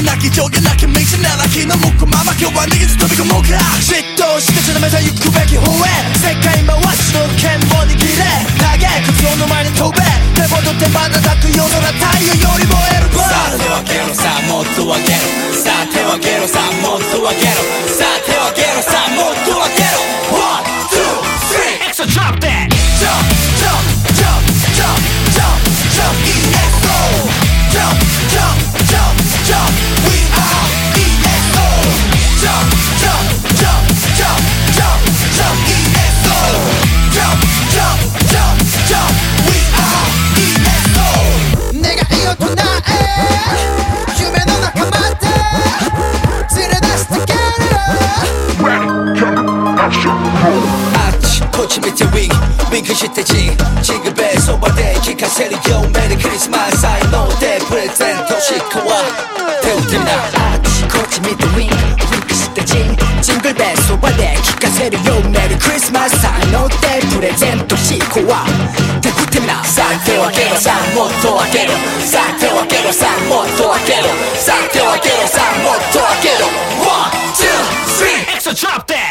なき上下なき道なら昨日もこまま今日は逃げず飛び込もうか嫉妬して定めた行くべき方へ世界回しの剣を握れ投げ靴の前に飛べ手ほど手羽叩く夜空太陽より燃えるさあ手を挙げろさあもっと上げろさあ手を挙げろさあもっと上げろさあ手を挙げろさあもっと上げろ One, two, three So drop that Jump, jump, jump, jump, jump, jump EXO Jump, jump, jump, jump We are EXO Jump, jump, jump, jump, jump, jump EXO Jump, jump, jump, jump We are EXO 내가 이어둔 나의夢の中まで連れ出して Get it upあっちこっち見てウィンクして지급에そばで聞かせるよメリークリスマス才能でプレゼントしかわ手を振ってみなあっちこっち見てウィンクして징글벨そばで聞かせるよメリークリスマス才能でプレゼントしかわ手を振ってみなさあ手を挙げろさあもっと上げろさあ手を挙げろさあもっと上げろさあ手を挙げろさあもっと上げろ One, two, three So drop that